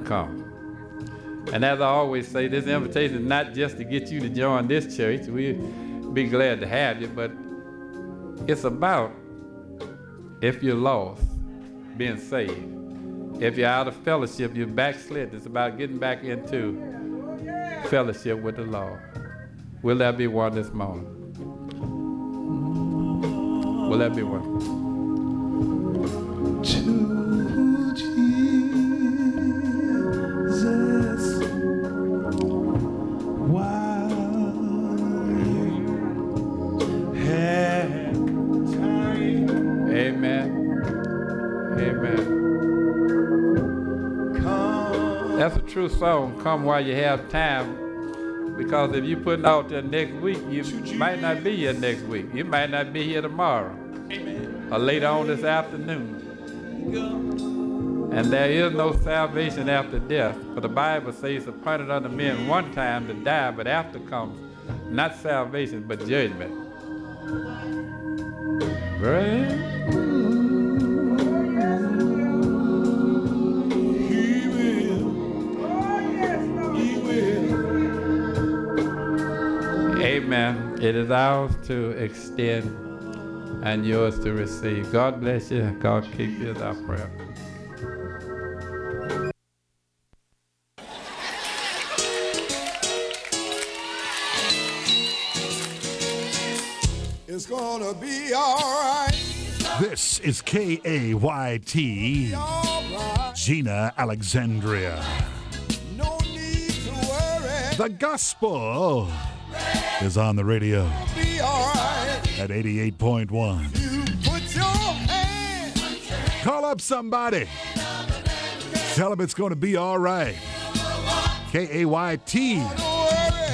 come. And as I always say, this invitation is not just to get you to join this church. We'd be glad to have you, but it's about, if you're lost, being saved. If you're out of fellowship, you're backslid. It's about getting back into fellowship with the Lord. Will there be one this morning? Will there be one? To Jesus, while you have time. Amen. Amen. Come. That's a true song, come while you have time. Because if you put it out there next week, you might not be here next week. You might not be here tomorrow. Amen. Or later on this afternoon. And there is no salvation after death. For the Bible says it's appointed unto men one time to die, but after comes not salvation, but judgment. Right? Amen. It is ours to extend and yours to receive. God bless you. God keep you, is our prayer. It's gonna be all right. This is KAYT, Gina Alexandria. No need to worry. The gospel is on the radio Be all right. at 88.1. You put your hand. Call up somebody. Tell them it's going to be all right. KAYT Don't worry.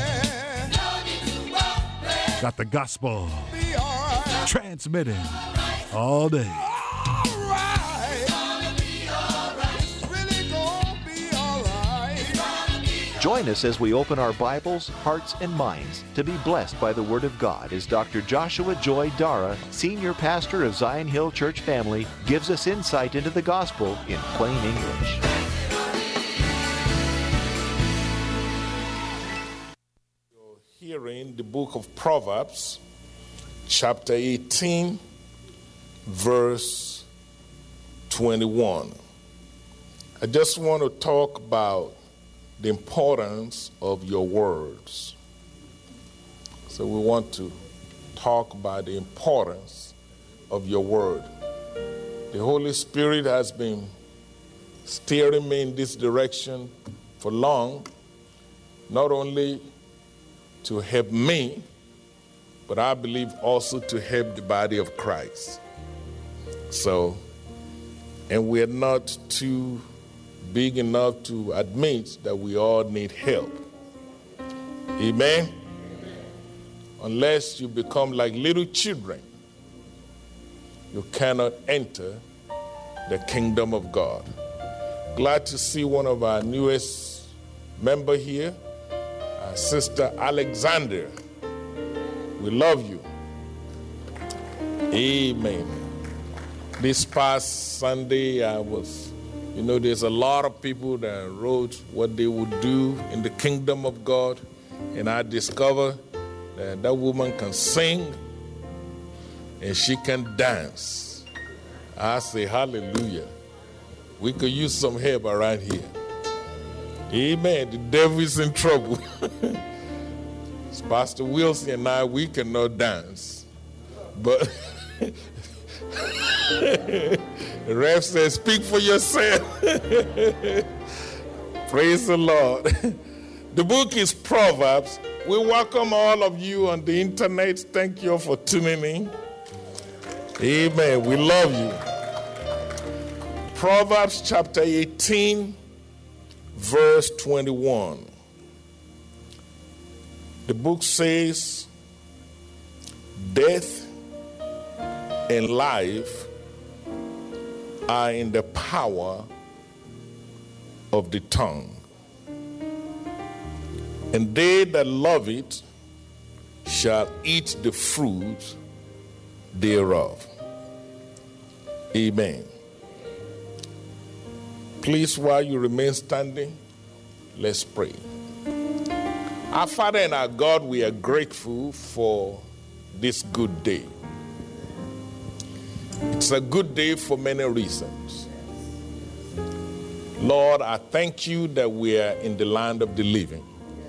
got the gospel Be all right. transmitting all day. All right. It's really gonna be all right. Join us as we open our Bibles, hearts, and minds to be blessed by the Word of God as Dr. Joshua Joy Dara, Senior Pastor of Zion Hill Church Family, gives us insight into the gospel in plain English. You're hearing the book of Proverbs, chapter 18, verse 21. I just want to talk about the importance of your words. So we want to talk about the importance of your word. The Holy Spirit has been steering me in this direction for long, not only to help me, but I believe also to help the body of Christ. So, and we're not too big enough to admit that we all need help. Amen? Unless you become like little children, you cannot enter the kingdom of God. Glad to see one of our newest member here, our sister Alexander. We love you. Amen. This past Sunday, there's a lot of people that wrote what they would do in the kingdom of God, and I discovered that that woman can sing and she can dance. I say hallelujah. We could use some help around here. Amen. The devil is in trouble. Pastor Wilson and I, we cannot dance. But the ref says, speak for yourself. Praise the Lord. The book is Proverbs. We welcome all of you on the internet. Thank you for tuning in. Amen. We love you. Proverbs chapter 18, verse 21. The book says, death and life are in the power of the tongue, and they that love it shall eat the fruit thereof. Amen. Please, while you remain standing, let's pray. Our Father and our God, we are grateful for this good day. It's a good day for many reasons. Lord, I thank you that we are in the land of the living.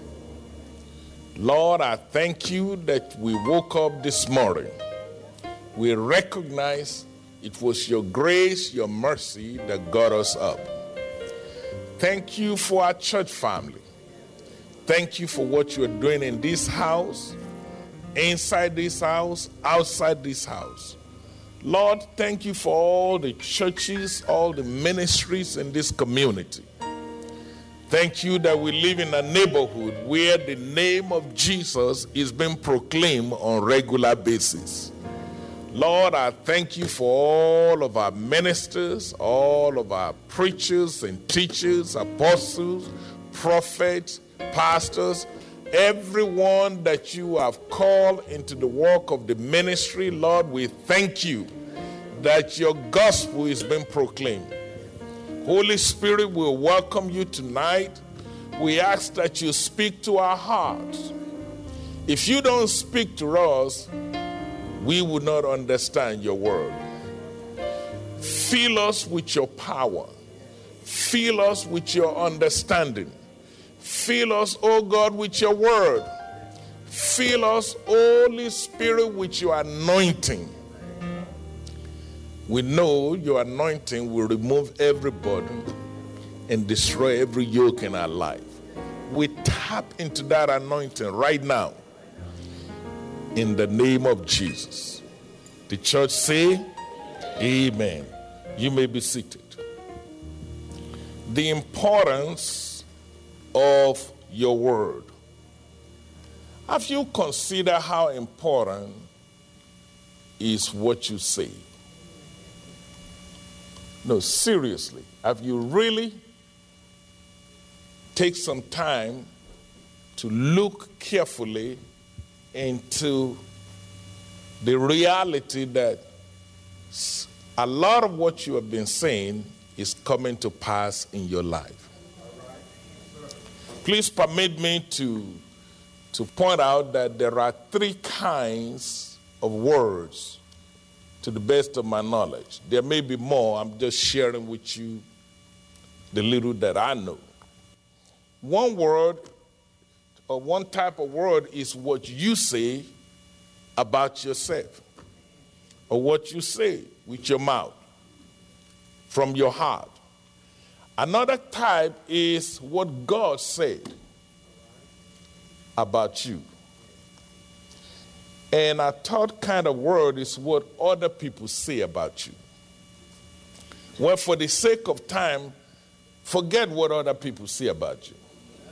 Lord, I thank you that we woke up this morning. We recognize it was your grace, your mercy that got us up. Thank you for our church family. Thank you for what you are doing in this house, inside this house, outside this house. Lord, thank you for all the churches, all the ministries in this community. Thank you that we live in a neighborhood where the name of Jesus is being proclaimed on a regular basis. Lord, I thank you for all of our ministers, all of our preachers and teachers, apostles, prophets, pastors, everyone that you have called into the work of the ministry. Lord, we thank you that your gospel is being proclaimed. Holy Spirit, we welcome you tonight. We ask that you speak to our hearts. If you don't speak to us, we would not understand your word. Fill us with your power. Fill us with your understanding. Fill us, oh God, with your word. Fill us, Holy Spirit, with your anointing. We know your anointing will remove every burden and destroy every yoke in our life. We tap into that anointing right now in the name of Jesus. The church say, amen. You may be seated. The importance of your word. Have you considered how important is what you say? No, seriously, have you really take some time to look carefully into the reality that a lot of what you have been saying is coming to pass in your life? Please permit me to point out that there are three kinds of words to the best of my knowledge. There may be more. I'm just sharing with you the little that I know. One word or one type of word is what you say about yourself, or what you say with your mouth, from your heart. Another type is what God said about you. And a third kind of word is what other people say about you. Well, for the sake of time, forget what other people say about you.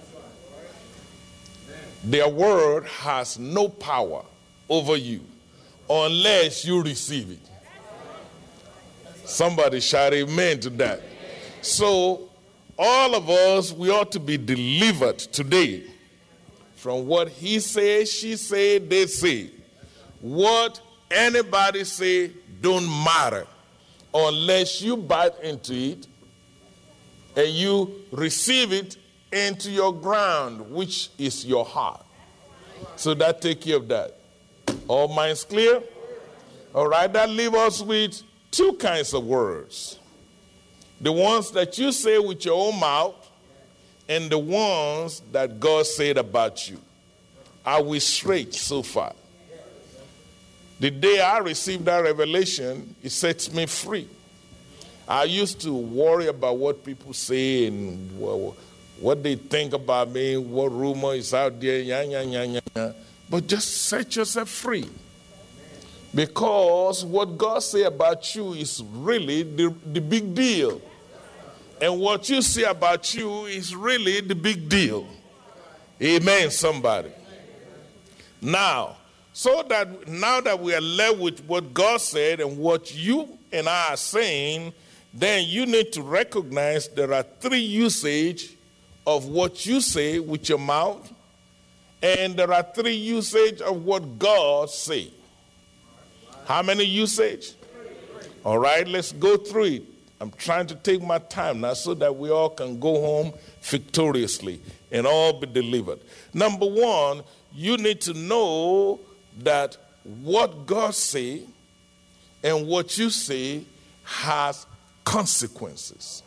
Their word has no power over you unless you receive it. Somebody shout amen to that. So all of us, we ought to be delivered today from what he said, she said, they say. What anybody say don't matter unless you bite into it and you receive it into your ground, which is your heart. So that take care of that. All minds clear? All right, that leaves us with two kinds of words. The ones that you say with your own mouth and the ones that God said about you. Are we straight so far? The day I received that revelation, it sets me free. I used to worry about what people say and what they think about me, what rumor is out there, But just set yourself free. Because what God say about you is really the big deal. And what you say about you is really the big deal. Amen, somebody. Now that we are left with what God said and what you and I are saying, then you need to recognize there are three usage of what you say with your mouth, and there are three usage of what God say. How many usage? All right, let's go through it. I'm trying to take my time now so that we all can go home victoriously and all be delivered. Number one, you need to know that what God say and what you say has consequences.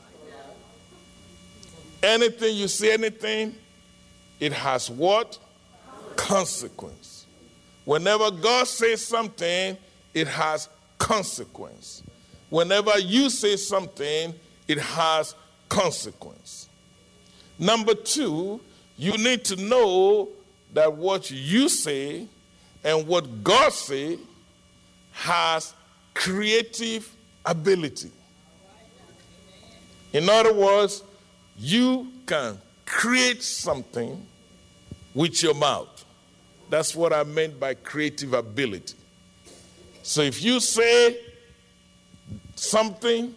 Anything you say, anything, it has what? Consequence. Whenever God says something, it has consequence. Whenever you say something, it has consequence. Number two, you need to know that what you say and what God say has creative ability. In other words, you can create something with your mouth. That's what I meant by creative ability. So if you say something,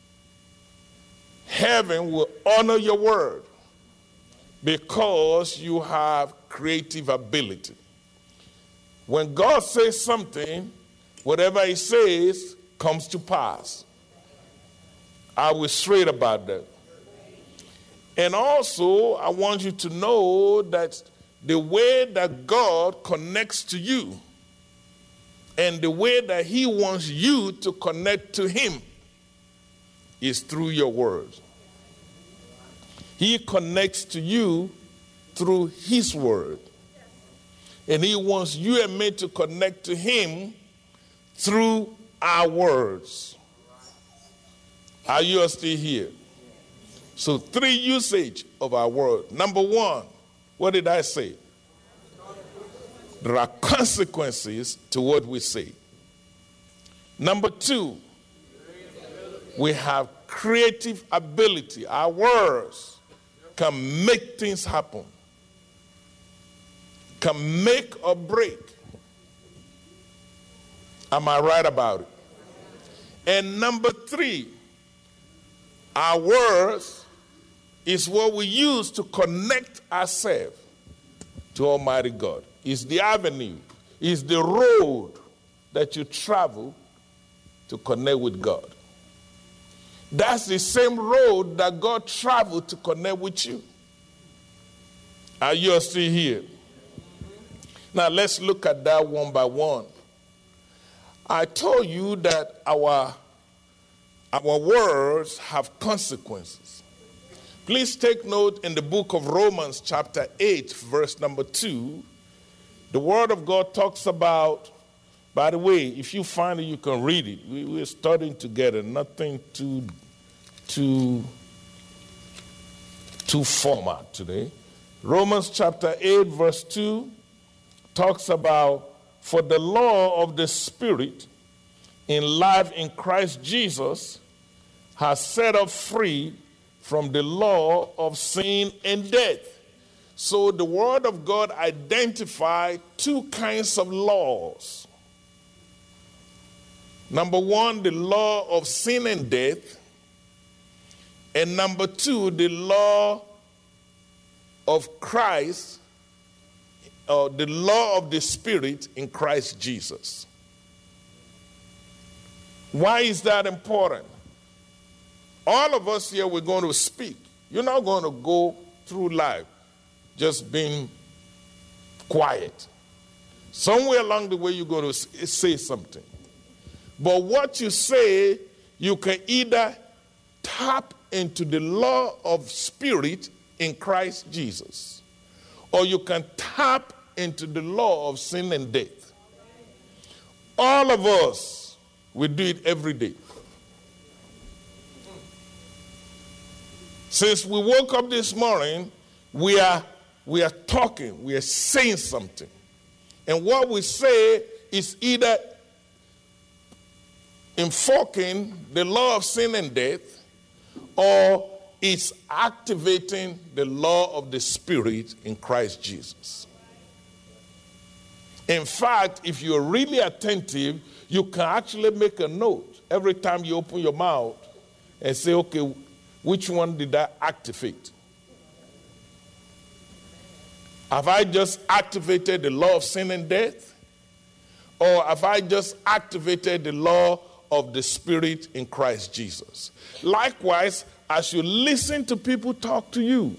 heaven will honor your word because you have creative ability. When God says something, whatever he says comes to pass. I was straight about that. And also, I want you to know that the way that God connects to you and the way that he wants you to connect to him is through your words. He connects to you through his word. And he wants you and me to connect to him through our words. Are you still here? So 3 usage of our word. Number one, what did I say? There are consequences to what we say. Number two, we have creative ability. Our words can make things happen, can make or break. Am I right about it? And number three, our words is what we use to connect ourselves to Almighty God. It's the avenue, it's the road that you travel to connect with God. That's the same road that God traveled to connect with you. Are you still here? Now let's look at that one by one. I told you that our words have consequences. Please take note in the book of Romans chapter 8, verse number 2. The word of God talks about, by the way, if you find it, you can read it. We're studying together, nothing too formal today. Romans chapter 8, verse 2 talks about, for the law of the Spirit in life in Christ Jesus has set us free from the law of sin and death. So the Word of God identifies 2 kinds of laws. Number one, the law of sin and death. And number 2, the law of Christ, or the law of the Spirit in Christ Jesus. Why is that important? All of us here, we're going to speak. You're not going to go through life just being quiet. Somewhere along the way, you're going to say something. But what you say, you can either tap into the law of Spirit in Christ Jesus, or you can tap into the law of sin and death. All of us, we do it every day. Since we woke up this morning, we are talking, we are saying something. And what we say is either invoking the law of sin and death, or it's activating the law of the Spirit in Christ Jesus. In fact, if you're really attentive, you can actually make a note every time you open your mouth and say, okay, which one did I activate? Have I just activated the law of sin and death? Or have I just activated the law of the Spirit in Christ Jesus. Likewise, as you listen to people talk to you,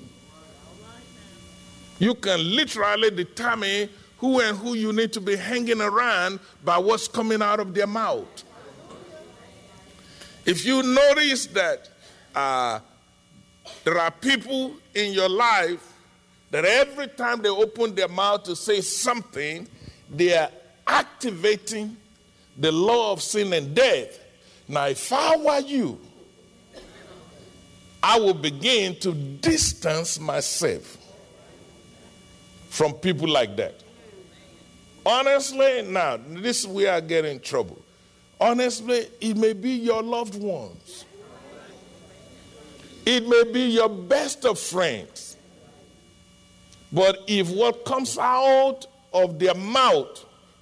you can literally determine who and who you need to be hanging around by what's coming out of their mouth. If you notice that there are people in your life that every time they open their mouth to say something, they are activating the law of sin and death. Now, if I were you, I would begin to distance myself from people like that. Honestly, now, this is where I get in trouble. Honestly, it may be your loved ones. It may be your best of friends. But if what comes out of their mouth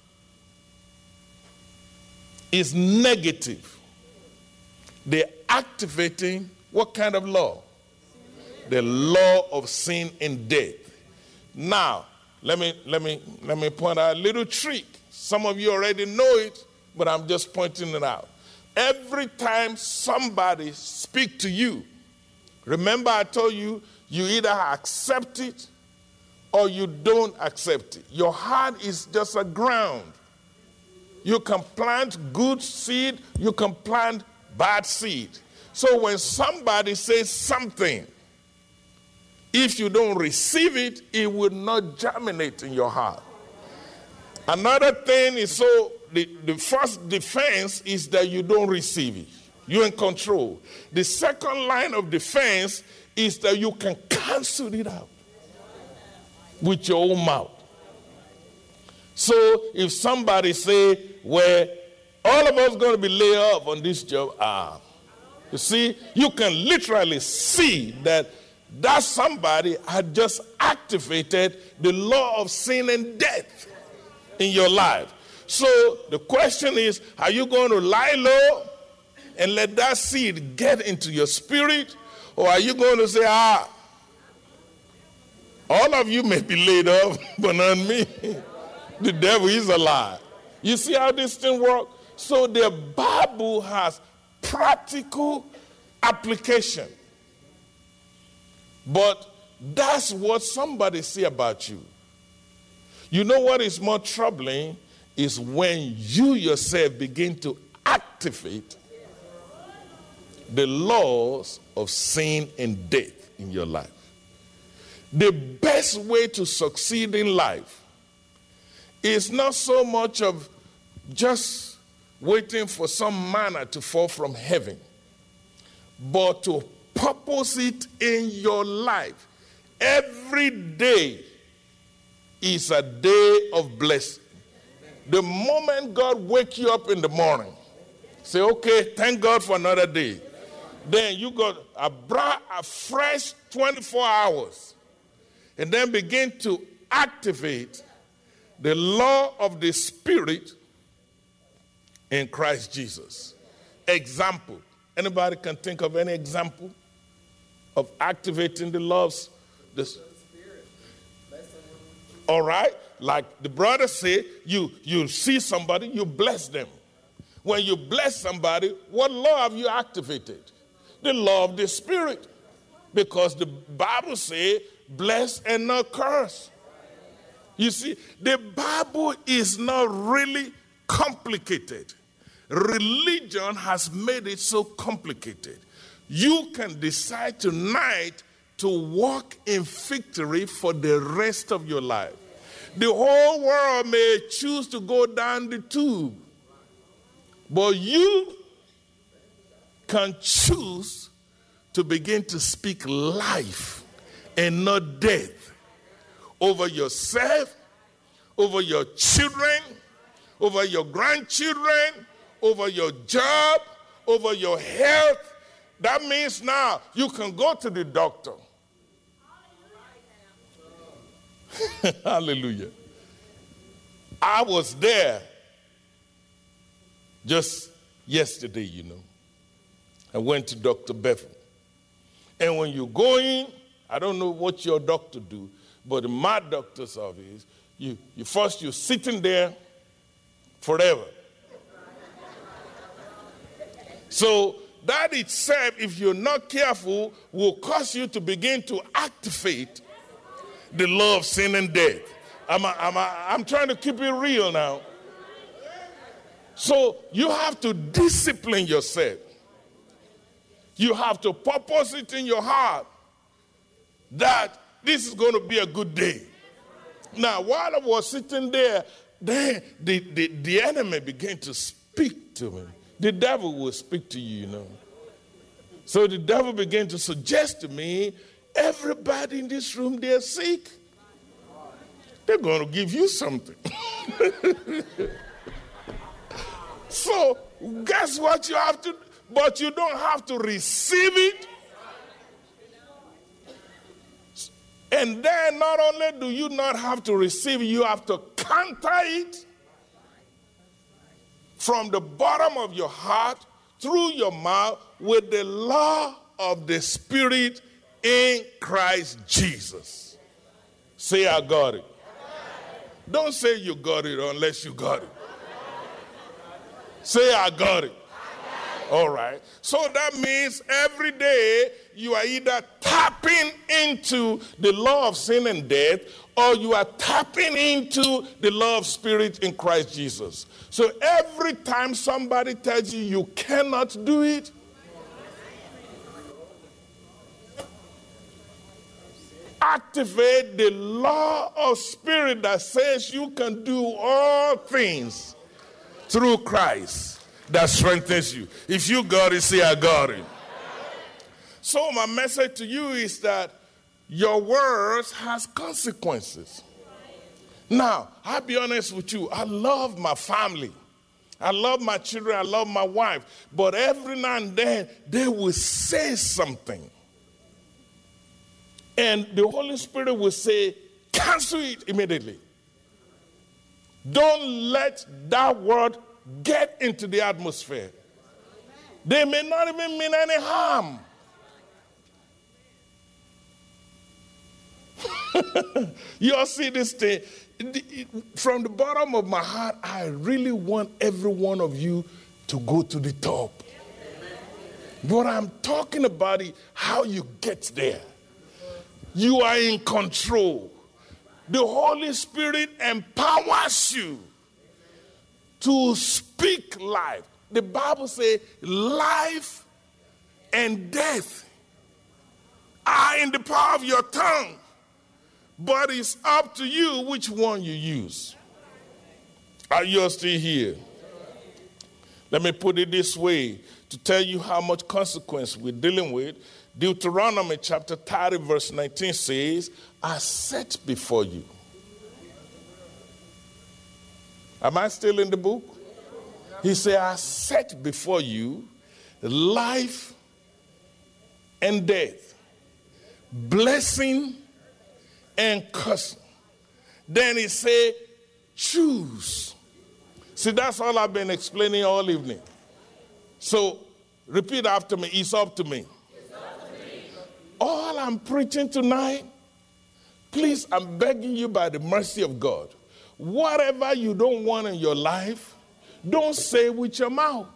is negative, they're activating what kind of law? The law of sin and death. Now, let me point out a little trick. Some of you already know it, but I'm just pointing it out. Every time somebody speaks to you, remember I told you, you either accept it or you don't accept it. Your heart is just a ground. You can plant good seed, you can plant bad seed. So when somebody says something, if you don't receive it, it will not germinate in your heart. Another thing is, so the first defense is that you don't receive it. You're in control. The second line of defense is that you can cancel it out with your own mouth. So if somebody say, well, all of us going to be laid off on this job, you see, you can literally see that somebody had just activated the law of sin and death in your life. So the question is, are you going to lie low and let that seed get into your spirit? Or are you going to say, all of you may be laid off, but not me. The devil is a lie. You see how this thing works? So the Bible has practical application. But that's what somebody say about you. You know what is more troubling is when you yourself begin to activate the laws of sin and death in your life. The best way to succeed in life is not so much of just waiting for some manna to fall from heaven, but to purpose it in your life. Every day is a day of blessing. The moment God wakes you up in the morning, say, okay, thank God for another day. Then you got a fresh 24 hours. And then begin to activate the law of the Spirit in Christ Jesus. Example. Anybody can think of any example of activating the laws? All right? Like the brother said, you see somebody, you bless them. When you bless somebody, what law have you activated? The law of the Spirit. Because the Bible says, bless and not curse. You see, the Bible is not really complicated. Religion has made it so complicated. You can decide tonight to walk in victory for the rest of your life. The whole world may choose to go down the tube, but you can choose to begin to speak life and not death over yourself, over your children, over your grandchildren, over your job, over your health. That means now you can go to the doctor. Hallelujah. I was there just yesterday, you know. I went to Dr. Bethel. And when you go in, I don't know what your doctor do, but in my doctor's office, you're sitting there forever. So that itself, if you're not careful, will cause you to begin to activate the law of sin and death. I'm trying to keep it real now. So you have to discipline yourself. You have to purpose it in your heart that this is going to be a good day. Now, while I was sitting there, then the enemy began to speak to me. The devil will speak to you, you know. So the devil began to suggest to me, everybody in this room, they're sick. They're going to give you something. So, guess what you have to do? But you don't have to receive it. And then not only do you not have to receive it, you have to counter it from the bottom of your heart through your mouth with the law of the Spirit in Christ Jesus. Say, I got it. Don't say you got it unless you got it. Say, I got it. All right. So that means every day you are either tapping into the law of sin and death, or you are tapping into the law of Spirit in Christ Jesus. So every time somebody tells you you cannot do it, activate the law of Spirit that says you can do all things through Christ that strengthens you. If you got it, say, I got it. So my message to you is that your words has consequences. Now, I'll be honest with you. I love my family. I love my children. I love my wife. But every now and then, they will say something. And the Holy Spirit will say, cancel it immediately. Don't let that word get into the atmosphere. They may not even mean any harm. You all see this thing? From the bottom of my heart, I really want every one of you to go to the top. What I'm talking about is how you get there. You are in control. The Holy Spirit empowers you to speak life. The Bible says life and death are in the power of your tongue. But it's up to you which one you use. Are you still here? Let me put it this way to tell you how much consequence we're dealing with. Deuteronomy chapter 30 verse 19 says, I set before you. Am I still in the book? He said, I set before you life and death, blessing and cursing. Then he said, choose. See, that's all I've been explaining all evening. So, repeat after me. It's up to me. All I'm preaching tonight, please, I'm begging you by the mercy of God, whatever you don't want in your life, don't say with your mouth.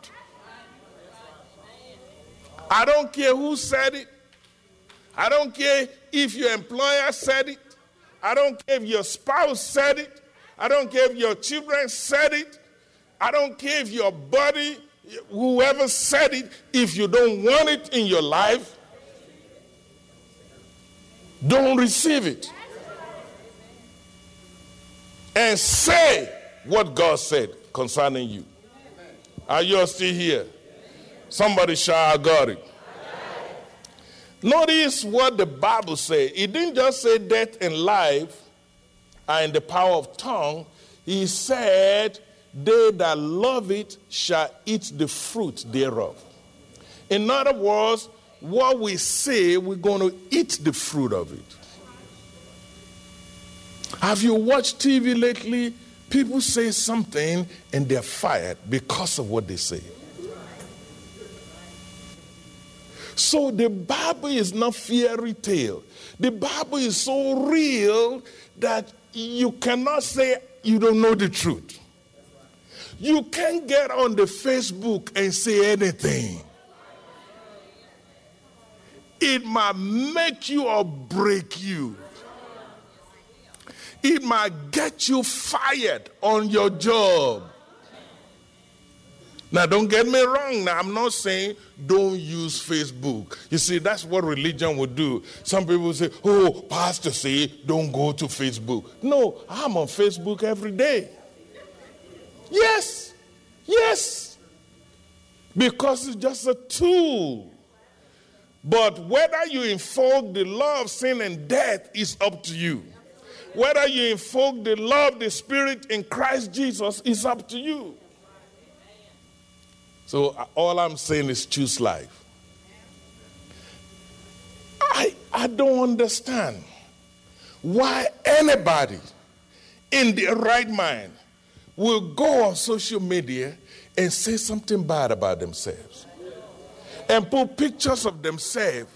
I don't care who said it. I don't care if your employer said it. I don't care if your spouse said it. I don't care if your children said it. I don't care if your body, whoever said it. If you don't want it in your life, don't receive it. And say what God said concerning you. Are you still here? Somebody shout, I got it. Notice what the Bible says. It didn't just say death and life are in the power of tongue. He said, they that love it shall eat the fruit thereof. In other words, what we say, we're going to eat the fruit of it. Have you watched TV lately? People say something and they're fired because of what they say. So the Bible is not fairy tale. The Bible is so real that you cannot say you don't know the truth. You can't get on the Facebook and say anything. It might make you or break you. It might get you fired on your job. Now, don't get me wrong. Now, I'm not saying don't use Facebook. You see, that's what religion would do. Some people say, oh, pastor say don't go to Facebook. No, I'm on Facebook every day. Yes. Yes. Because it's just a tool. But whether you invoke the law of sin and death is up to you. Whether you invoke the law of the Spirit in Christ Jesus is up to you. So all I'm saying is choose life. I don't understand why anybody in their right mind will go on social media and say something bad about themselves and put pictures of themselves.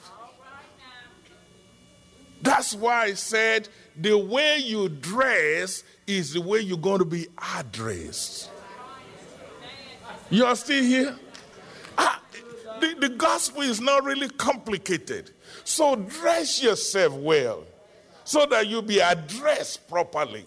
That's why I said the way you dress is the way you're going to be addressed. You are still here? The gospel is not really complicated. So dress yourself well so that you'll be addressed properly.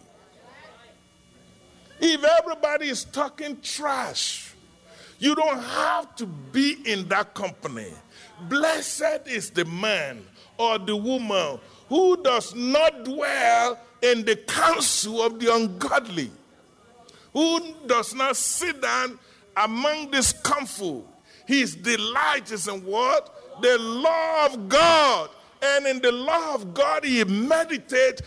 If everybody is talking trash, you don't have to be in that company. Blessed is the man or the woman who does not dwell in the counsel of the ungodly, who does not sit down among the scornful. His delight is in what? The law of God. And in the law of God, he meditates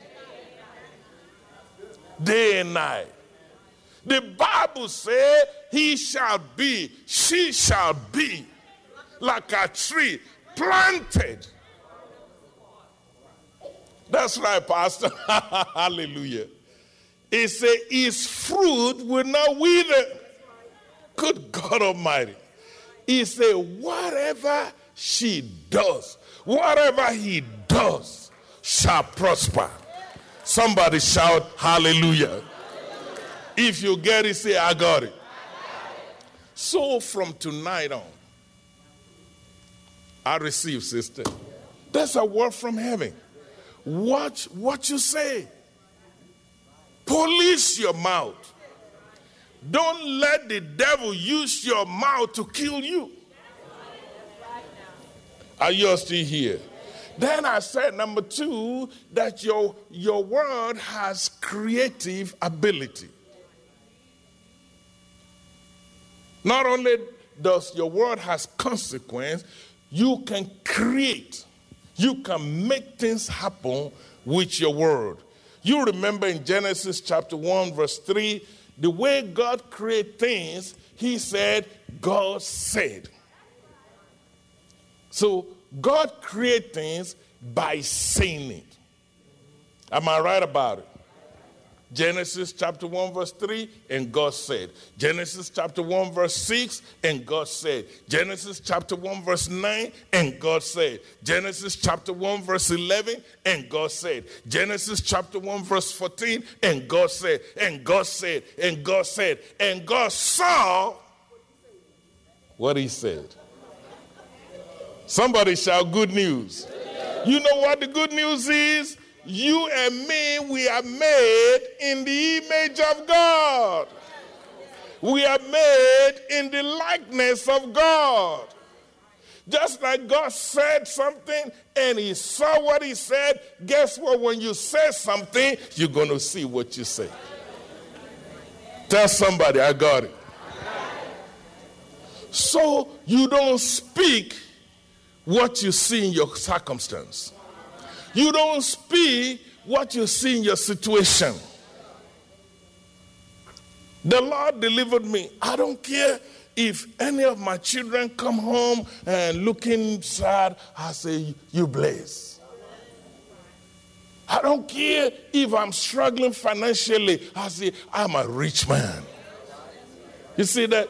day and night. The Bible says, he shall be, she shall be like a tree planted. That's right, Pastor. Hallelujah. It says, his fruit will not wither. Good God Almighty. He said, whatever she does, whatever he does, shall prosper. Somebody shout, hallelujah. If you get it, say, I got it. So from tonight on, I receive, sister. That's a word from heaven. Watch what you say. Police your mouth. Don't let the devil use your mouth to kill you. Are you still here? Then I said, number two, that your word has creative ability. Not only does your word has consequence, you can create. You can make things happen with your word. You remember in Genesis chapter 1 verse 3, the way God created things, he said, God said. So God created things by saying it. Am I right about it? Genesis chapter 1 verse 3, and God said. Genesis chapter 1 verse 6, and God said. Genesis chapter 1 verse 9, and God said. Genesis chapter 1 verse 11, and God said. Genesis chapter 1 verse 14, and God said. And God said, and God said, and God saw what he said. Somebody shout good news. You know what the good news is? You and me, we are made in the image of God. We are made in the likeness of God. Just like God said something and he saw what he said, guess what? When you say something, you're going to see what you say. Tell somebody, I got it. So you don't speak what you see in your circumstance. You don't speak what you see in your situation. The Lord delivered me. I don't care if any of my children come home and looking sad, I say, you bless. I don't care if I'm struggling financially, I say, I'm a rich man. You see that?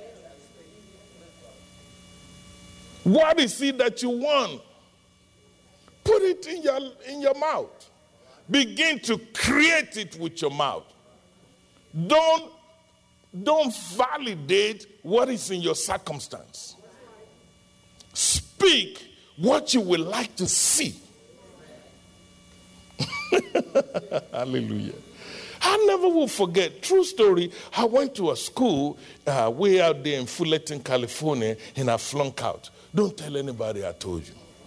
What is it that you want? Put it in your mouth. Begin to create it with your mouth. Don't don't validate what is in your circumstance. Speak what you would like to see. Hallelujah. I never will forget, true story, I went to a school way out there in Fullerton, California, and I flunk out. Don't tell anybody I told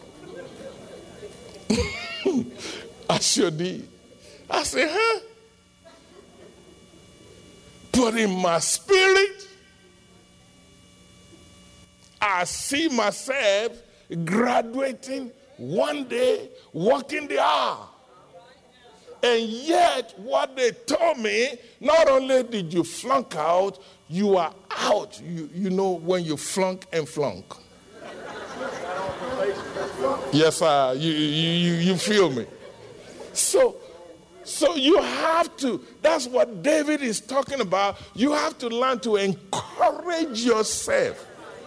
you. I sure did. I said, huh? But in my spirit, I see myself graduating one day, walking the aisle. And yet, what they told me, not only did you flunk out, you are out. You know when you flunk and flunk. Yes, sir. You feel me? So you have to, that's what David is talking about. You have to learn to encourage yourself.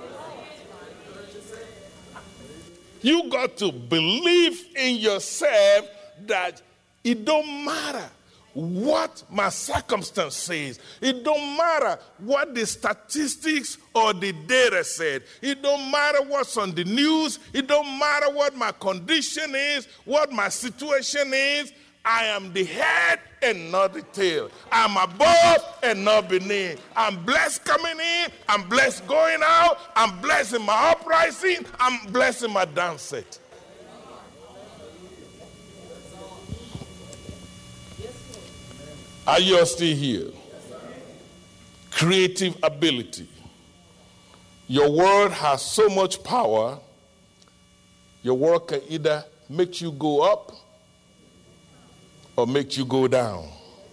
You got to believe in yourself that it don't matter what my circumstance says. It don't matter what the statistics or the data said. It don't matter what's on the news. It don't matter what my condition is, what my situation is. I am the head and not the tail. I'm above and not beneath. I'm blessed coming in. I'm blessed going out. I'm blessed in my uprising. I'm blessed in my downset. Are you all still here? Creative ability. Your word has so much power. Your word can either make you go up or make you go down.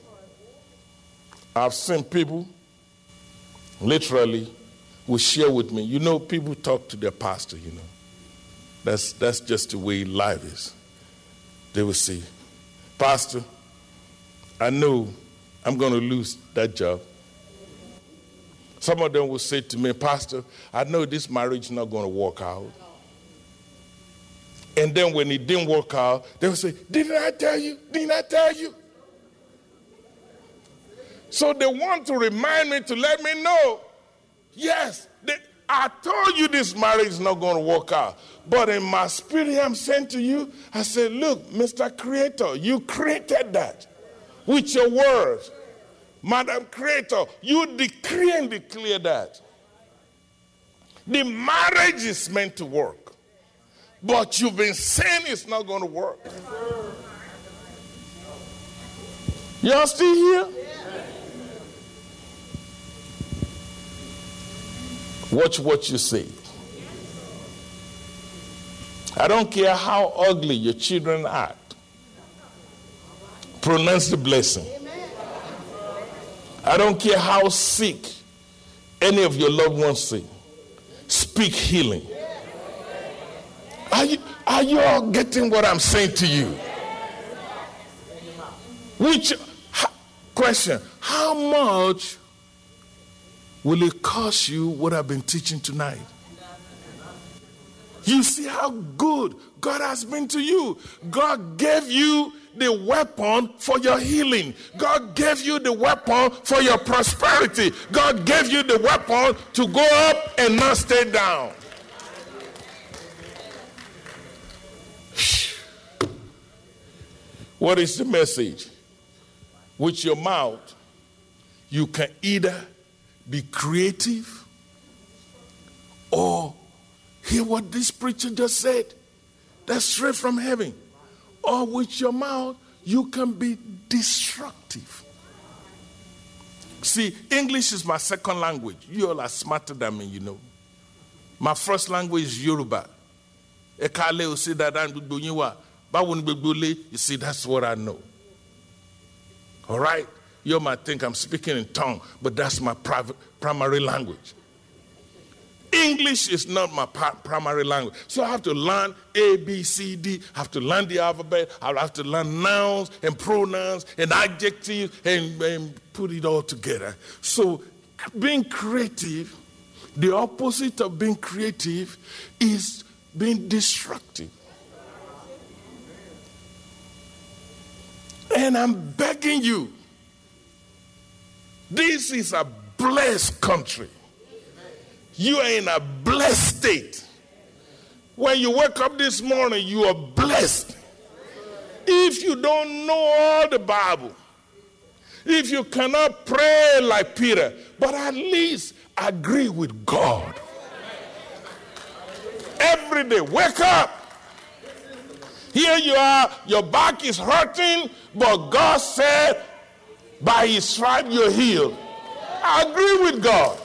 I've seen people literally will share with me. You know, people talk to their pastor, you know. That's just the way life is. They will say, Pastor, I know I'm going to lose that job. Some of them will say to me, Pastor, I know this marriage is not going to work out. And then when it didn't work out, they will say, didn't I tell you? Didn't I tell you? So they want to remind me to let me know, yes, I told you this marriage is not going to work out. But in my spirit, I'm saying to you, I said, look, Mr. Creator, you created that with your words. Madam Creator, you decree and declare that. The marriage is meant to work. But you've been saying it's not going to work. Y'all still here? Watch what you say. I don't care how ugly your children act. Pronounce the blessing. I don't care how sick any of your loved ones say. Speak healing. Are you all getting what I'm saying to you? Question, how much will it cost you what I've been teaching tonight? You see how good God has been to you. God gave you the weapon for your healing. God gave you the weapon for your prosperity. God gave you the weapon to go up and not stay down. What is the message? With your mouth, you can either be creative or hear what this preacher just said. That's straight from heaven. Or with your mouth, you can be destructive. See, English is my second language. You all are smarter than me, you know. My first language is Yoruba. You see, that's what I know. All right? You might think I'm speaking in tongue, but that's my primary language. English is not my primary language. So I have to learn A, B, C, D. I have to learn the alphabet. I have to learn nouns and pronouns and adjectives and put it all together. So being creative, the opposite of being creative is being destructive. And I'm begging you, this is a blessed country. You are in a blessed state. When you wake up this morning, you are blessed. If you don't know all the Bible, if you cannot pray like Peter, but at least agree with God. Every day, wake up. Here you are, your back is hurting, but God said, by his stripe you're healed. I agree with God.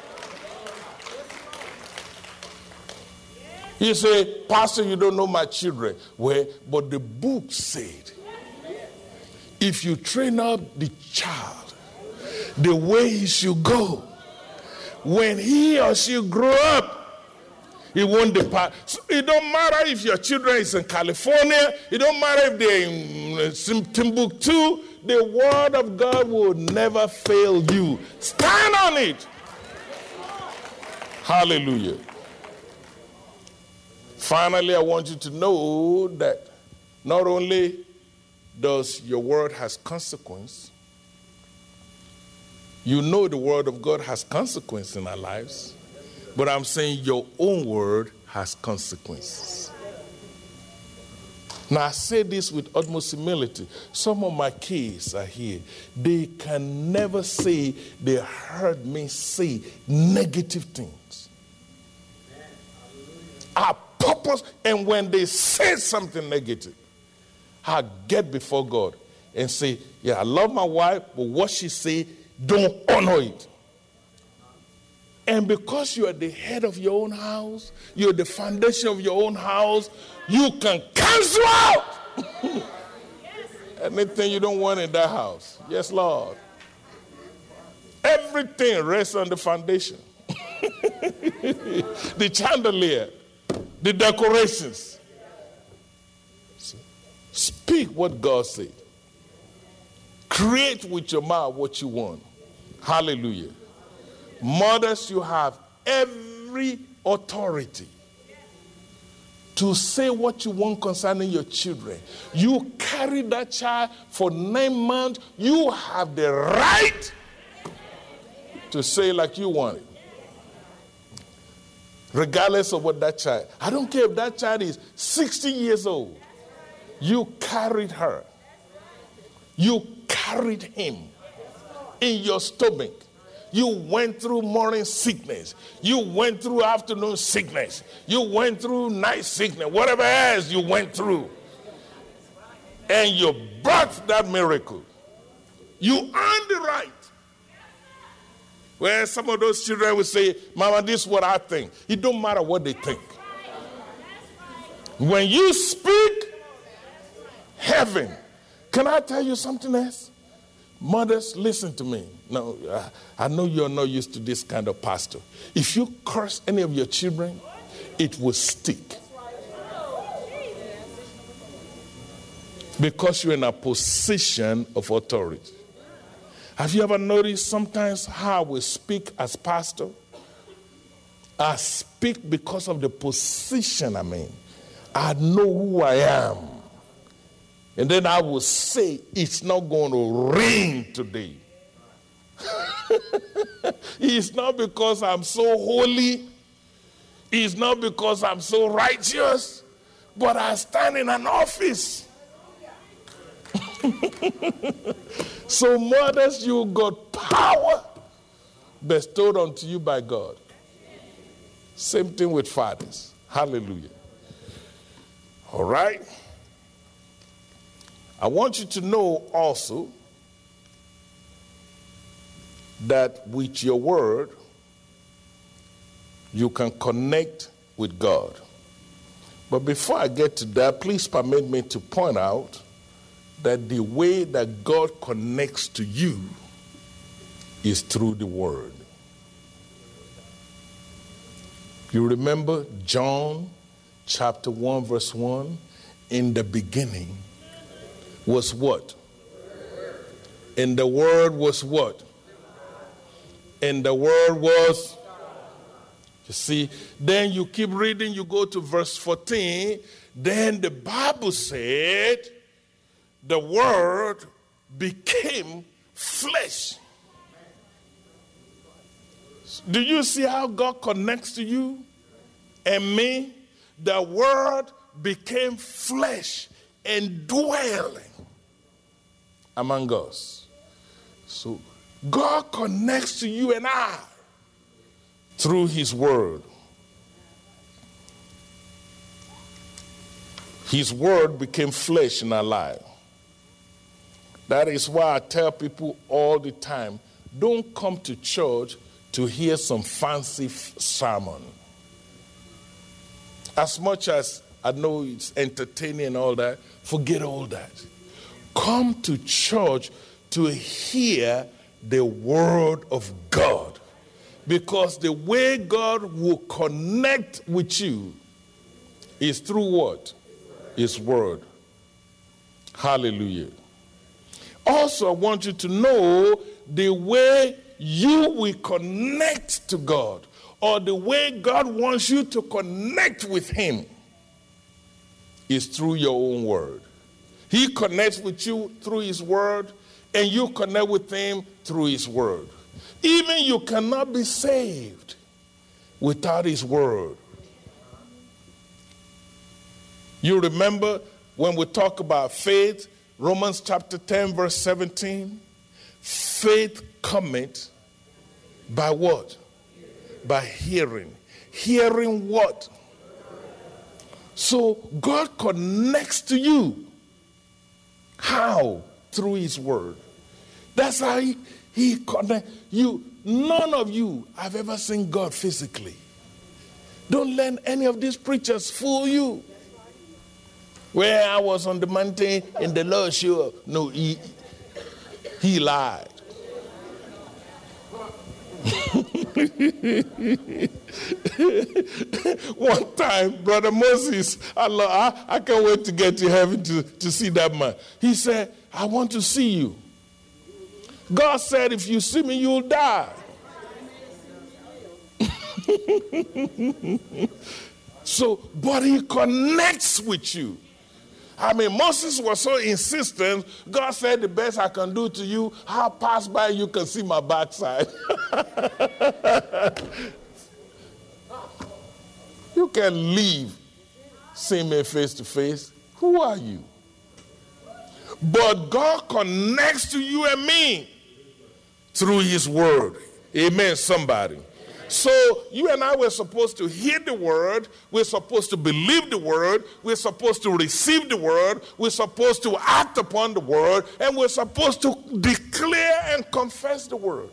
You say, Pastor, you don't know my children. Well, but the book said, if you train up the child the way he should go, when he or she grow up, he won't depart. So it don't matter if your children is in California. It don't matter if they're in Timbuktu. The word of God will never fail you. Stand on it. Hallelujah. Finally, I want you to know that not only does your word has consequence, you know the word of God has consequence in our lives, but I'm saying your own word has consequences. Now, I say this with utmost humility. Some of my kids are here. They can never say they heard me say negative things. I purpose, and when they say something negative, I get before God and say, yeah, I love my wife, but what she say, don't honor it. And because you are the head of your own house, you're the foundation of your own house, you can cancel out anything you don't want in that house. Yes, Lord. Everything rests on the foundation. The chandelier, the decorations. Speak what God said. Create with your mouth what you want. Hallelujah. Mothers, you have every authority to say what you want concerning your children. You carry that child for 9 months. You have the right to say like you want it. Regardless of what that child, I don't care if that child is 60 years old. You carried her. You carried him in your stomach. You went through morning sickness. You went through afternoon sickness. You went through night sickness. Whatever else you went through. And you brought that miracle. You earned the right. Where some of those children will say, Mama, this is what I think. It don't matter what they think. When you speak, heaven. Can I tell you something else? Mothers, listen to me. No, I know you're not used to this kind of pastor. If you curse any of your children, it will stick. Because you're in a position of authority. Have you ever noticed sometimes how we speak as pastor? I speak because of the position I'm in. I know who I am. And then I will say, it's not going to rain today. It's not because I'm so holy. It's not because I'm so righteous. But I stand in an office. So mothers, you got power bestowed unto you by God. Same thing with fathers. Hallelujah. All right. I want you to know also that with your word, you can connect with God. But before I get to that, please permit me to point out that the way that God connects to you is through the word. You remember John chapter 1 verse 1? In the beginning was what? And the word was what? And the word was, you see, then you keep reading, you go to verse 14, then the Bible said, the word became flesh Do you see how God connects to you and me? The Word became flesh and dwelling among us. So God connects to you and I through His Word. His Word became flesh in our life. That is why I tell people all the time, don't come to church to hear some fancy sermon. As much as I know it's entertaining and all that, forget all that. Come to church to hear the Word of God. Because the way God will connect with you is through what? His Word. Hallelujah. Also, I want you to know the way you will connect to God, or the way God wants you to connect with Him, is through your own Word. He connects with you through His Word, and you connect with Him through His Word. Even you cannot be saved without His Word. You remember when we talk about faith, Romans chapter 10, verse 17, faith cometh by what? By hearing. Hearing what? So God connects to you. How? Through His Word. That's how He connects you. None of you have ever seen God physically. Don't let any of these preachers fool you. Where I was on the mountain and the Lord showed up. No, he lied. One time, Brother Moses, I can't wait to get to heaven to see that man. He said, I want to see you. God said, if you see me, you'll die. So, but He connects with you. I mean, Moses was so insistent. God said, the best I can do to you, I'll pass by, you can see my backside. You can leave, see me face to face. Who are you? But God connects to you and me through His Word. Amen, somebody. So you and I were supposed to hear the Word, we're supposed to believe the Word, we're supposed to receive the Word, we're supposed to act upon the Word, and we're supposed to declare and confess the Word.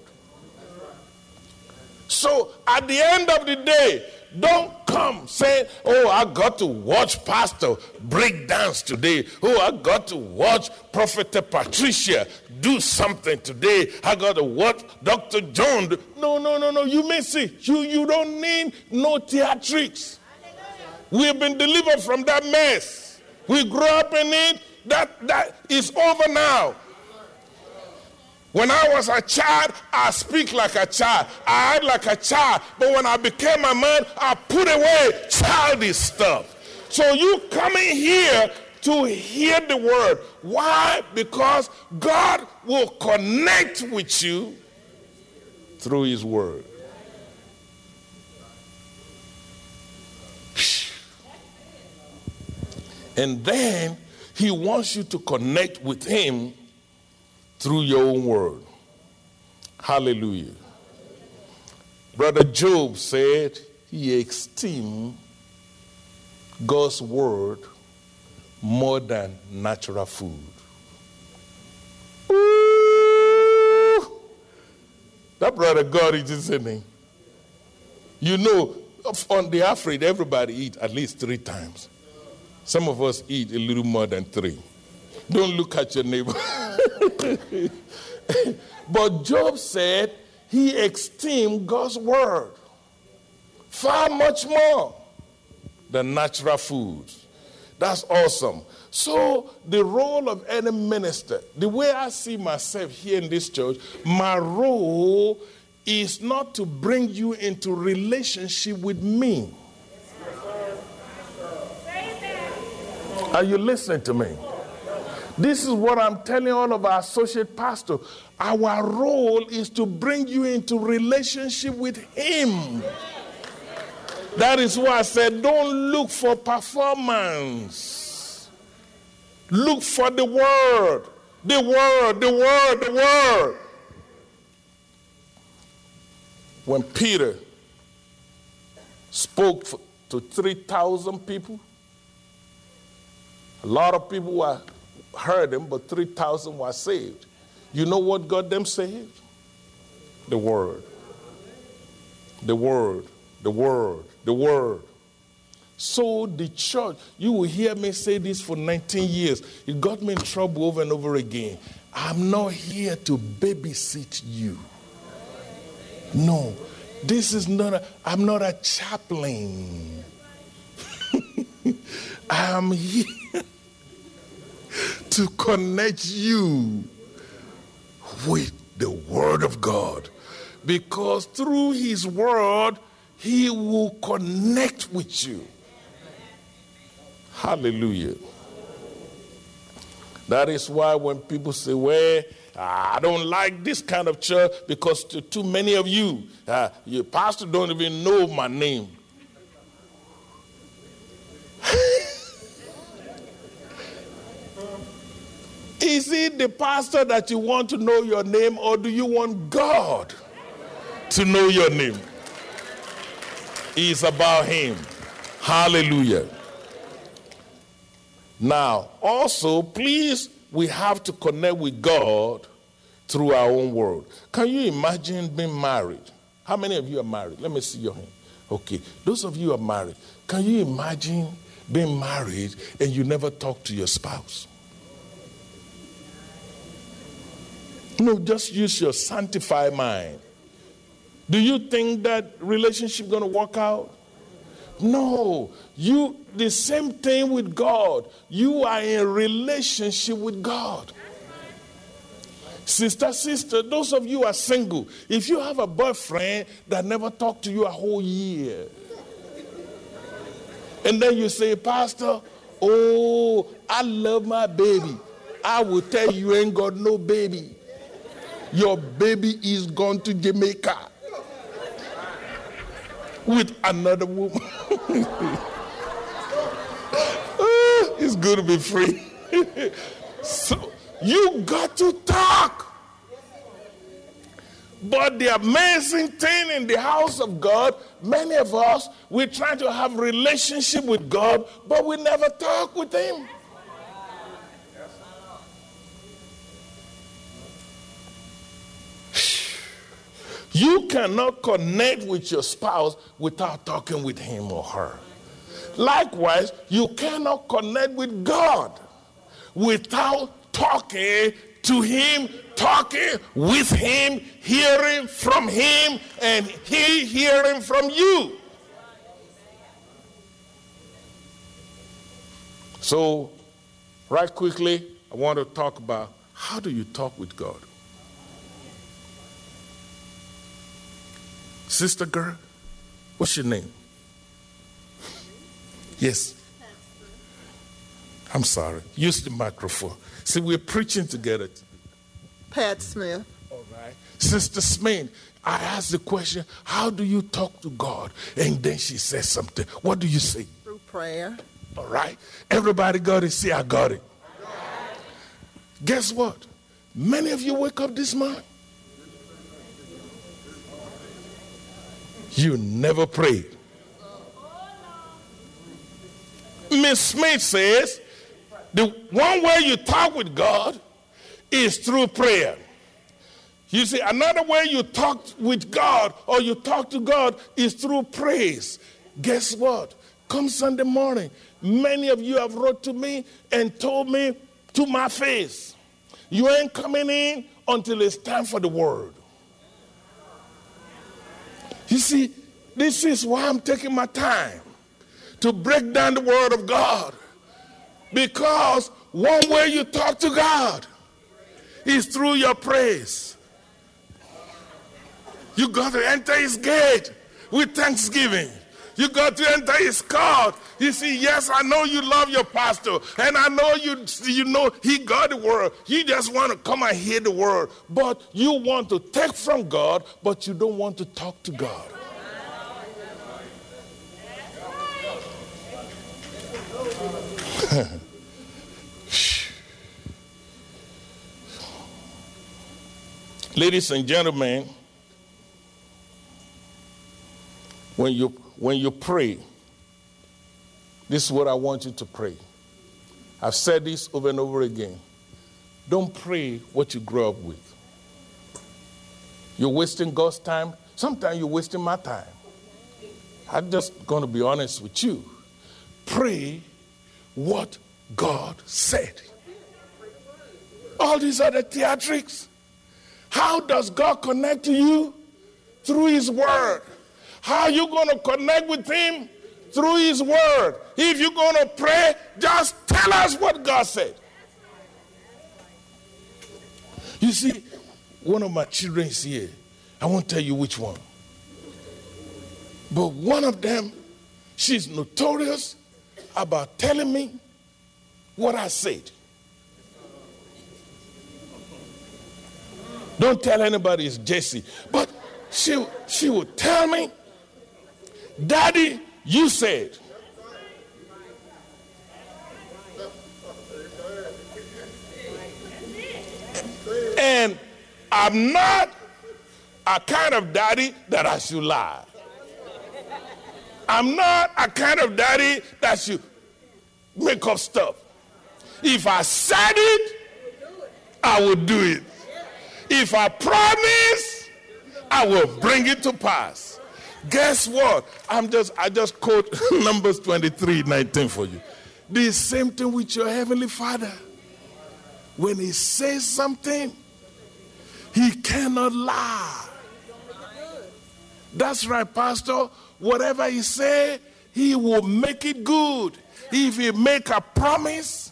So at the end of the day, don't come saying, oh, I got to watch Pastor break dance today. Oh, I got to watch Prophet Patricia do something today. I got to watch Dr. John. No. You miss it. You don't need no theatrics. We've been delivered from that mess. We grew up in it. That is over now. When I was a child, I speak like a child. I act like a child. But when I became a man, I put away childish stuff. So you coming here to hear the Word. Why? Because God will connect with you through His Word. And then He wants you to connect with Him through your own Word. Hallelujah. Brother Job said he esteemed God's Word more than natural food. Ooh, that brother God is listening. You know, on the average, everybody eats at least 3 times. Some of us eat a little more than 3. Don't look at your neighbor. But Job said he esteemed God's Word far much more than natural foods. That's awesome. So the role of any minister, the way I see myself here in this church, my role is not to bring you into relationship with me. Are you listening to me? This is what I'm telling all of our associate pastors. Our role is to bring you into relationship with him. That is why I said, don't look for performance. Look for the word. The word, the word, the word. When Peter spoke to 3,000 people, a lot of people heard him, but 3,000 were saved. You know what got them saved? The word. The word. The word. The word. So the church, you will hear me say this for 19 years. It got me in trouble over and over again. I'm not here to babysit you. No, this is not I'm not a chaplain. I am here to connect you with the Word of God. Because through His Word, He will connect with you. Hallelujah. That is why when people say, well, I don't like this kind of church because too many of you, your pastor don't even know my name. Is it the pastor that you want to know your name, or do you want God to know your name? It's about Him. Hallelujah. Now, also, please, we have to connect with God through our own word. Can you imagine being married? How many of you are married? Let me see your hand. Okay, those of you who are married, can you imagine being married and you never talk to your spouse? No, just use your sanctified mind. Do you think that relationship going to work out? No, the same thing with God. You are in a relationship with God. Sister, those of you who are single, if you have a boyfriend that never talked to you a whole year, and then you say, Pastor, oh, I love my baby, I will tell you ain't got no baby. Your baby is gone to Jamaica with another woman. It's good to be free. So you got to talk. But the amazing thing in the house of God, many of us, we try to have relationship with God, but we never talk with Him. You cannot connect with your spouse without talking with him or her. Likewise, you cannot connect with God without talking to Him, talking with Him, hearing from Him, and He hearing from you. So, right quickly, I want to talk about how do you talk with God? Sister girl, what's your name? Yes. I'm sorry. Use the microphone. See, we're preaching together. Pat Smith. All right. Sister Smith, I asked the question, how do you talk to God? And then she says something. What do you say? Through prayer. All right. Everybody got it. Say, I got it. Guess what? Many of you wake up this morning. You never prayed. Miss Smith says the one way you talk with God is through prayer. You see, another way you talk with God or you talk to God is through praise. Guess what? Come Sunday morning, many of you have wrote to me and told me to my face, you ain't coming in until it's time for the word. You see, this is why I'm taking my time to break down the word of God. Because one way you talk to God is through your praise. You got to enter His gate with thanksgiving. You got to enter his court. You see, yes, I know you love your pastor, and I know you know he got the word. You just want to come and hear the word, but you want to take from God, but you don't want to talk to God. Ladies and gentlemen, when you pray, this is what I want you to pray. I've said this over and over again. Don't pray what you grew up with. You're wasting God's time. Sometimes you're wasting my time. I'm just going to be honest with you. Pray what God said. All these other theatrics. How does God connect to you? Through his word. How are you going to connect with him? Through his word. If you're going to pray, just tell us what God said. You see, one of my children is here. I won't tell you which one. But one of them, she's notorious about telling me what I said. Don't tell anybody it's Jesse. But she would tell me, Daddy, you said. And I'm not a kind of daddy that I should lie. I'm not a kind of daddy that should make up stuff. If I said it, I will do it. If I promise, I will bring it to pass. Guess what? I just quote Numbers 23:19 for you. The same thing with your Heavenly Father. When he says something, he cannot lie. That's right, Pastor. Whatever he say, he will make it good. If he make a promise,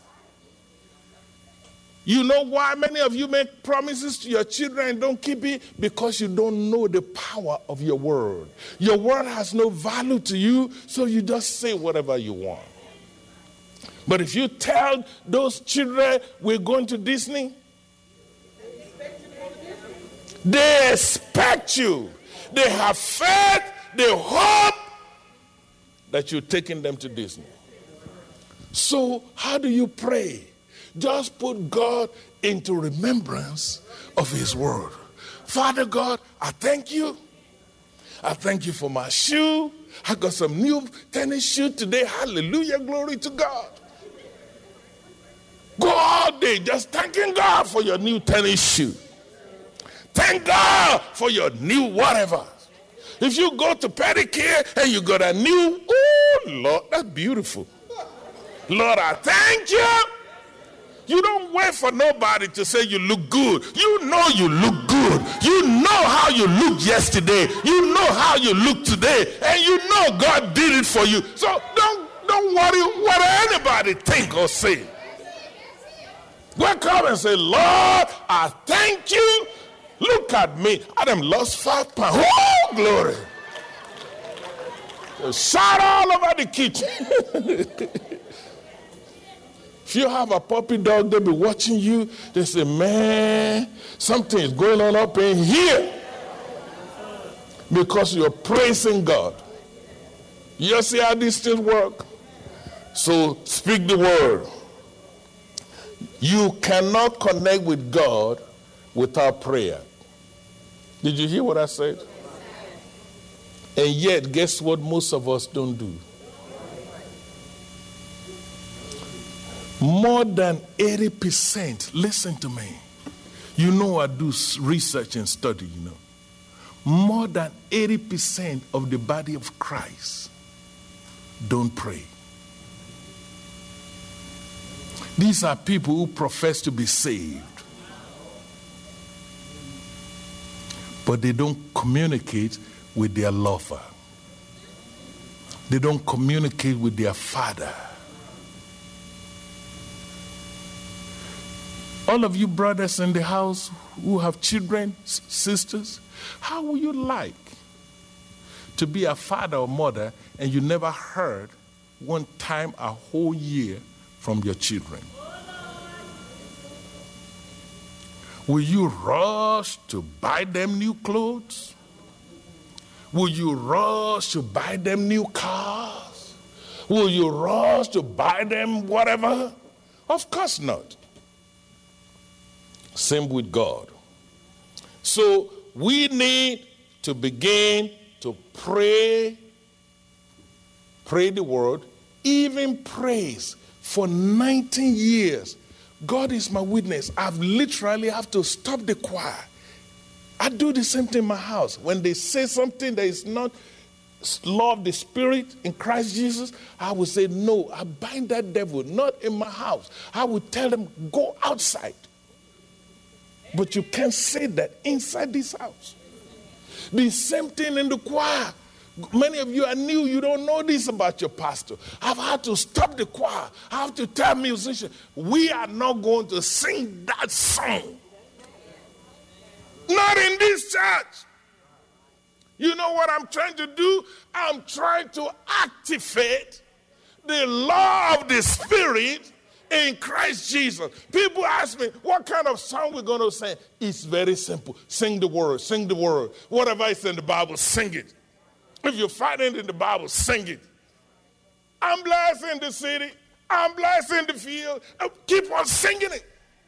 you know why many of you make promises to your children and don't keep it? Because you don't know the power of your word. Your word has no value to you, so you just say whatever you want. But if you tell those children we're going to Disney, they expect you. They have faith, they hope that you're taking them to Disney. So how do you pray? Just put God into remembrance of his word. Father God, I thank you. I thank you for my shoe. I got some new tennis shoes today. Hallelujah, glory to God. Go all day just thanking God for your new tennis shoe. Thank God for your new whatever. If you go to pedicure and you got a new, oh Lord, that's beautiful. Lord, I thank you. You don't wait for nobody to say you look good. You know you look good. You know how you looked yesterday. You know how you look today. And you know God did it for you. So don't worry what anybody think or say. Wake up and say, Lord, I thank you. Look at me. I done lost 5 pounds. Oh, glory. Shout all over the kitchen. If you have a puppy dog, they'll be watching you. They say, man, something is going on up in here. Because you're praising God. You see how this still work? So speak the word. You cannot connect with God without prayer. Did you hear what I said? And yet, guess what most of us don't do? More than 80%, listen to me. You know I do research and study, you know. More than 80% of the body of Christ don't pray. These are people who profess to be saved, but they don't communicate with their lover. They don't communicate with their father. All of you brothers in the house who have children, sisters, how would you like to be a father or mother and you never heard one time a whole year from your children? Will you rush to buy them new clothes? Will you rush to buy them new cars? Will you rush to buy them whatever? Of course not. Same with God. So we need to begin to pray the word, even praise. For 19 years, God is my witness. I've literally have to stop the choir. I do the same thing in my house. When they say something that is not law of the Spirit in Christ Jesus, I will say, no, I bind that devil, not in my house. I will tell them, go outside. But you can't say that inside this house. The same thing in the choir. Many of you are new, you don't know this about your pastor. I've had to stop the choir. I have to tell musicians, we are not going to sing that song. Not in this church. You know what I'm trying to do? I'm trying to activate the law of the Spirit in Christ Jesus. People ask me, what kind of song we're going to sing? It's very simple. Sing the word, sing the word. Whatever is in the Bible, sing it. If you find it in the Bible, sing it. I'm blessed in the city. I'm blessed in the field. Keep on singing it.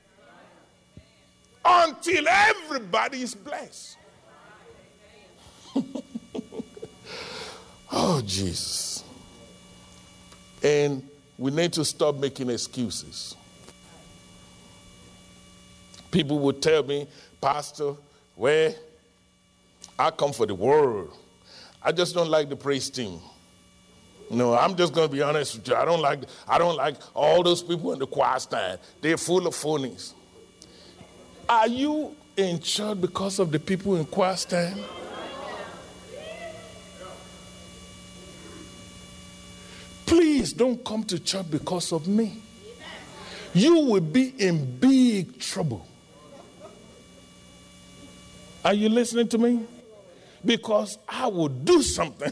Until everybody is blessed. Oh, Jesus. And we need to stop making excuses. People would tell me, Pastor, well, I come for the word. I just don't like the praise team. No, I'm just going to be honest with you. I don't like all those people in the choir stand. They're full of phonies. Are you in church because of the people in choir stand? Please don't come to church because of me. You will be in big trouble. Are you listening to me? Because I will do something.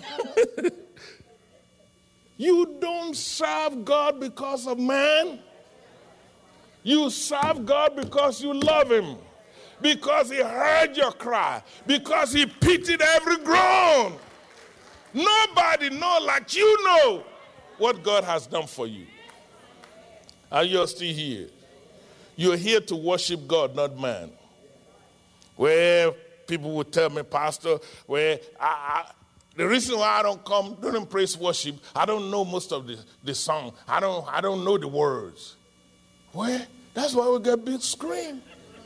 You don't serve God because of man. You serve God because you love him. Because he heard your cry. Because he pitied every groan. Nobody knows like you know what God has done for you. Are you still here? You're here to worship God, not man. Where people would tell me, Pastor, the reason why I don't come during praise worship, I don't know most of the song. I don't know the words. Well, that's why we get big screen.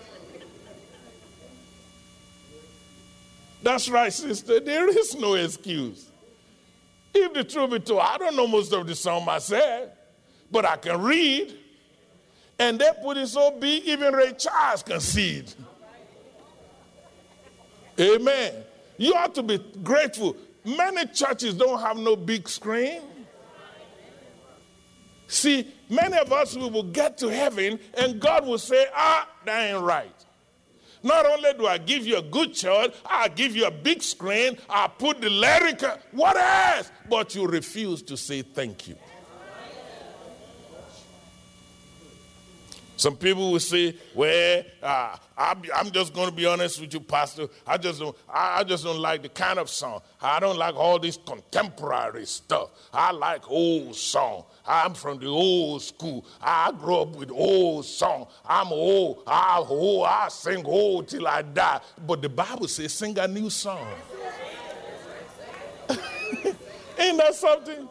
That's right, sister. There is no excuse. If the truth be told, I don't know most of the song myself, but I can read. And they put it so big, even Ray Charles can see it. Amen. You ought to be grateful. Many churches don't have no big screen. See, many of us, we will get to heaven and God will say, that ain't right. Not only do I give you a good church, I give you a big screen, I put the lyric, what else? But you refuse to say thank you. Some people will say, well, I'm just going to be honest with you, Pastor. I just don't like the kind of song. I don't like all this contemporary stuff. I like old song. I'm from the old school. I grew up with old song. I'm old. I sing old till I die. But the Bible says sing a new song. Ain't that something?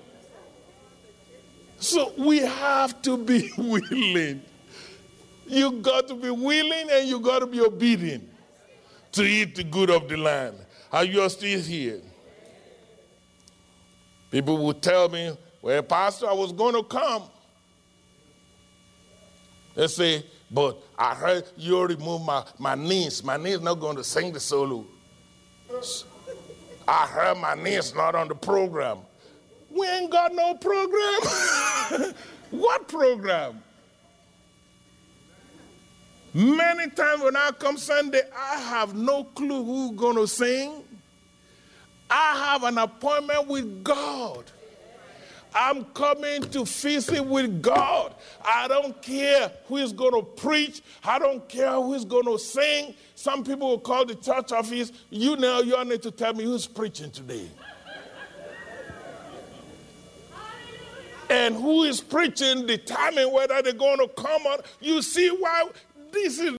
So we have to be willing. You got to be willing and you got to be obedient to eat the good of the land. Are you still here? People will tell me, well, Pastor, I was going to come. They say, but I heard you remove my niece. My niece not going to sing the solo. I heard my niece not on the program. We ain't got no program. What program? Many times when I come Sunday, I have no clue who's going to sing. I have an appointment with God. I'm coming to visit with God. I don't care who is going to preach. I don't care who is going to sing. Some people will call the church office. You need to tell me who's preaching today. And who is preaching determine whether they're going to come on. You see why this is